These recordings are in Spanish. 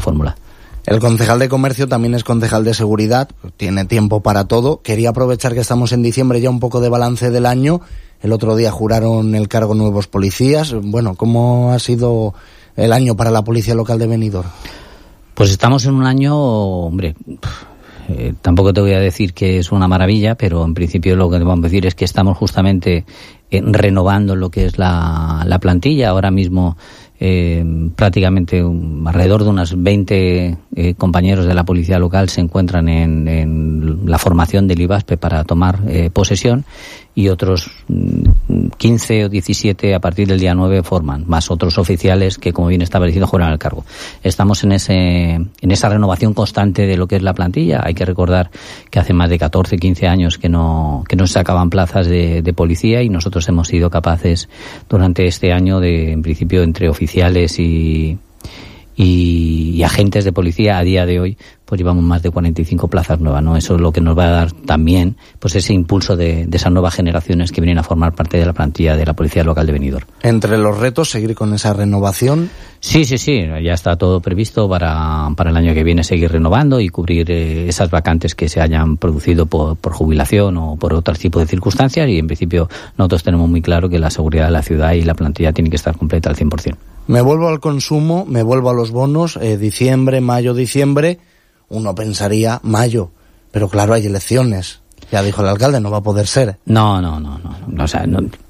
fórmula. El concejal de comercio también es concejal de seguridad, tiene tiempo para todo. Quería aprovechar que estamos en diciembre, ya un poco de balance del año. El otro día juraron el cargo nuevos policías. Bueno, ¿cómo ha sido el año para la policía local de Benidorm? Pues estamos en un año, hombre, tampoco te voy a decir que es una maravilla, pero en principio lo que te vamos a decir es que estamos justamente renovando lo que es la plantilla. Ahora mismo prácticamente alrededor de unos 20 compañeros de la policía local se encuentran en la formación del IVASPE para tomar posesión, y otros 15 o 17 a partir del día 9 forman, más otros oficiales que, como bien estaba diciendo, juegan el cargo. Estamos en esa renovación constante de lo que es la plantilla. Hay que recordar que hace más de 14, 15 años que no se sacaban plazas de policía, y nosotros hemos sido capaces durante este año de, en principio, entre oficiales y agentes de policía, a día de hoy pues llevamos más de 45 plazas nuevas, ¿no? Eso es lo que nos va a dar también pues ese impulso de esas nuevas generaciones que vienen a formar parte de la plantilla de la policía local de Benidorm. Entre los retos, seguir con esa renovación. Sí, ya está todo previsto para el año que viene, seguir renovando y cubrir esas vacantes que se hayan producido por jubilación o por otro tipo de circunstancias, y en principio nosotros tenemos muy claro que la seguridad de la ciudad y la plantilla tiene que estar completa al 100%. Me vuelvo al consumo, me vuelvo a los bonos, diciembre, mayo, diciembre. Uno pensaría mayo, pero claro, hay elecciones. Ya dijo el alcalde, no va a poder ser. No. O sea,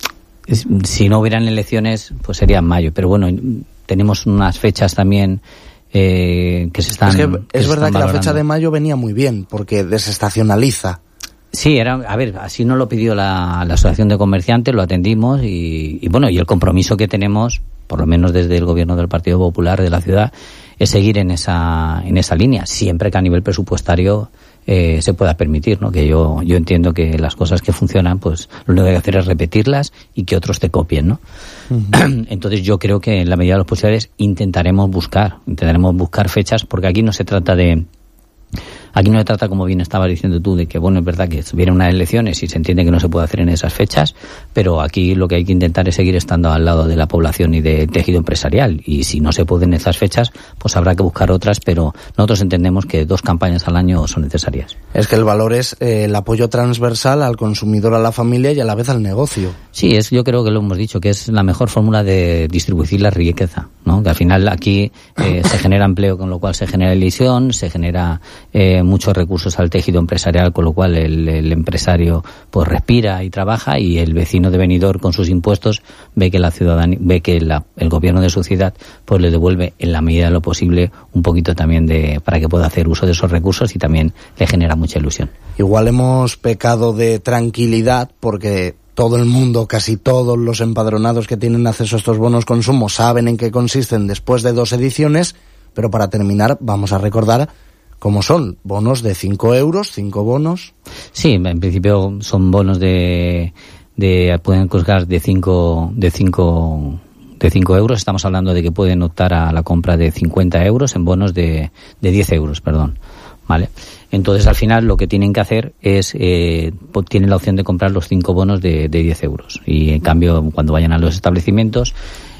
si no hubieran elecciones, pues sería en mayo. Pero bueno, tenemos unas fechas también que se están. Es verdad que la fecha de mayo venía muy bien, porque desestacionaliza. Sí, así nos lo pidió la Asociación de Comerciantes, lo atendimos y bueno, y el compromiso que tenemos, por lo menos desde el gobierno del Partido Popular de la ciudad, es seguir en esa línea, siempre que a nivel presupuestario se pueda permitir, ¿no? Que yo entiendo que las cosas que funcionan, pues lo único que hay que hacer es repetirlas y que otros te copien, ¿no? Uh-huh. Entonces yo creo que en la medida de los posibles intentaremos buscar fechas, porque aquí no se trata, como bien estabas diciendo tú, de que, bueno, es verdad que vienen unas elecciones y se entiende que no se puede hacer en esas fechas, pero aquí lo que hay que intentar es seguir estando al lado de la población y del tejido empresarial, y si no se puede en esas fechas, pues habrá que buscar otras, pero nosotros entendemos que 2 campañas al año son necesarias. Es que el valor es el apoyo transversal al consumidor, a la familia y a la vez al negocio. Sí, yo creo que lo hemos dicho, que es la mejor fórmula de distribuir la riqueza, ¿no? Que al final aquí se genera empleo, con lo cual se genera ilusión, se genera muchos recursos al tejido empresarial, con lo cual el empresario pues respira y trabaja, y el vecino de Benidorm con sus impuestos ve que la ciudadanía, el gobierno de su ciudad pues le devuelve en la medida de lo posible un poquito también para que pueda hacer uso de esos recursos, y también le genera mucha ilusión. Igual hemos pecado de tranquilidad porque todo el mundo, casi todos los empadronados que tienen acceso a estos bonos consumo saben en qué consisten después de 2 ediciones, pero para terminar vamos a recordar cómo son. Bonos de 5 euros, 5 bonos. Sí, en principio son bonos pueden costar de 5 euros. Estamos hablando de que pueden optar a la compra de 50 euros en bonos de 10 euros, perdón. ¿Vale? Entonces, al final, lo que tienen que hacer es, tienen la opción de comprar los 5 bonos de 10 euros. Y, en cambio, cuando vayan a los establecimientos,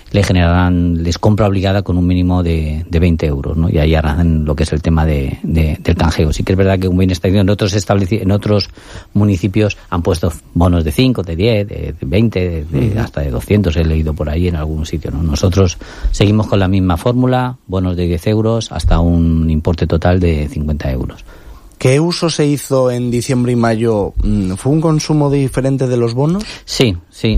les compra obligada con un mínimo de 20 euros, ¿no? Y ahí harán lo que es el tema del canjeo. Sí que es verdad que, como bien está diciendo, en otros municipios han puesto bonos de 5, de 10, de 20, hasta de 200, he leído por ahí en algún sitio, ¿no? Nosotros seguimos con la misma fórmula, bonos de 10 euros hasta un importe total de 50 euros. ¿Qué uso se hizo en diciembre y mayo? ¿Fue un consumo diferente de los bonos? Sí,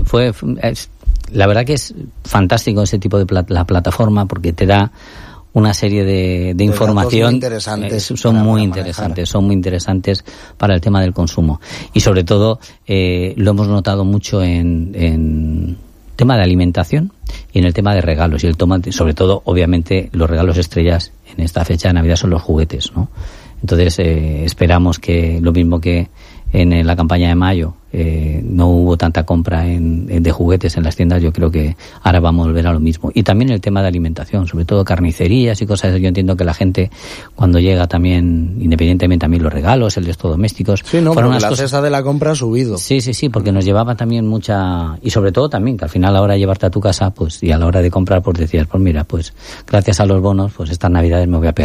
la verdad que es fantástico ese tipo de la plataforma, porque te da una serie de información. Muy interesantes. Son muy interesantes para el tema del consumo. Y sobre todo, lo hemos notado mucho en tema de alimentación y en el tema de regalos. Y el tomate, sobre todo, obviamente, los regalos estrellas en esta fecha de Navidad son los juguetes, ¿no? Entonces, esperamos que lo mismo que en la campaña de mayo no hubo tanta compra de juguetes en las tiendas, yo creo que ahora vamos a volver a lo mismo. Y también el tema de alimentación, sobre todo carnicerías y cosas. Yo entiendo que la gente, cuando llega también, independientemente también los regalos, electrodomésticos... Sí, no, porque la cesta de la compra ha subido. Sí, porque nos llevaba también mucha... Y sobre todo también, que al final a la hora de llevarte a tu casa, pues, y a la hora de comprar, pues decías, pues mira, pues gracias a los bonos, pues estas Navidades me voy a pegar